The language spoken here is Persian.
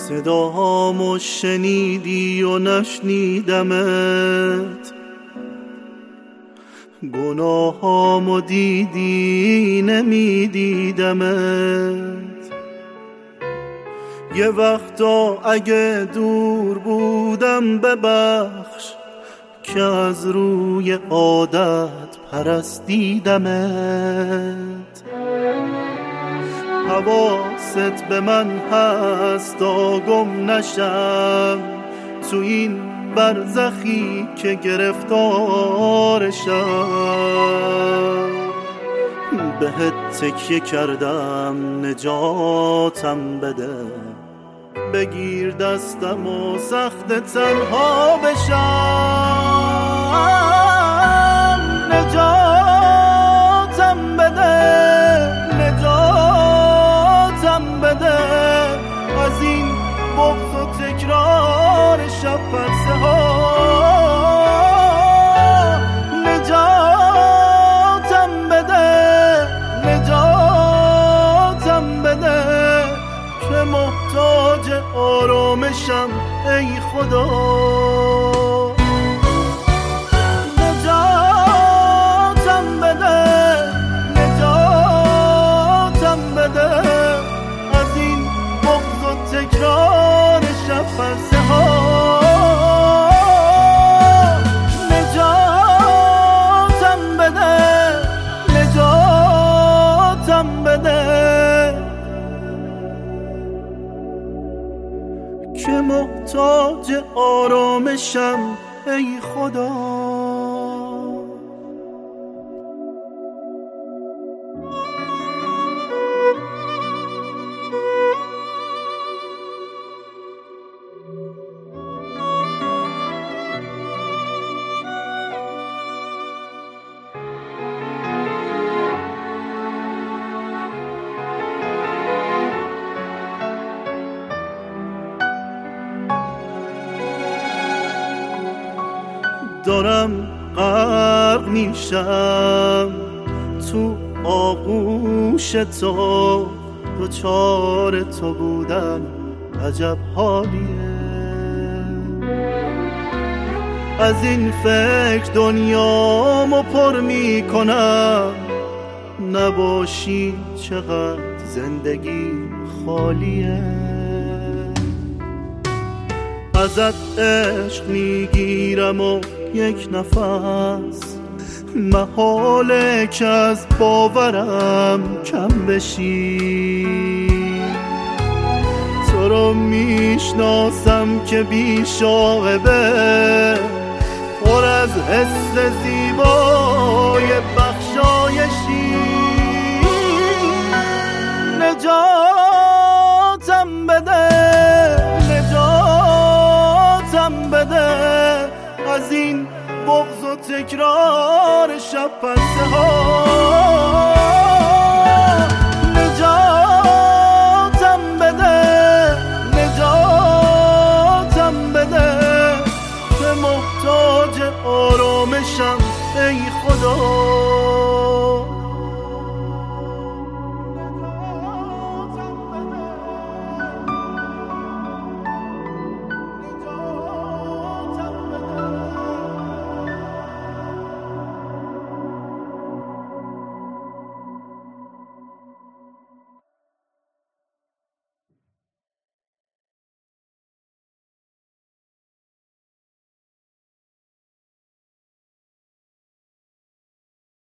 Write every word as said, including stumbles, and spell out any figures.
صدامو شنیدی و نشنیدمت، گناهامو دیدی نمیدیدمت. یه وقتا اگه دور بودم ببخش که از روی عادت پرستیدمت. حواست به من هست تا گم نشم تو این برزخی که گرفتارشم. بهت تکیه کردم نجاتم بده، بگیر دستم و سخت تنها بشم. نجاتم بده، نجاتم بده از این بغض و تکرار شب پرسه ها. نجاتم بده، نجاتم بده که محتاج آرامشم ای خدا. نجاتم بده، نجاتم بده از این بغض و تکرار شب پرسه ها. نجاتم بده، نجاتم بده که محتاج آرامشم ای خدا. دارم غرق میشم تو آغوش تو، دوچار تو بودن عجب حالیه. از این فکر دنیامو پر میکنم، نباشی چقدر زندگی خالیه. ازت عشق میگیرم و یک نفس محاله که از باورم کم بشی. تو رو میشناسم که بی شاغبه، پر از حس زیبای بخشایشی. نجاتم بده، نجاتم بده از این بغض و تکرار شب پرسه ها. نجاتم بده، نجاتم بده که محتاج آرامشم ای خدا.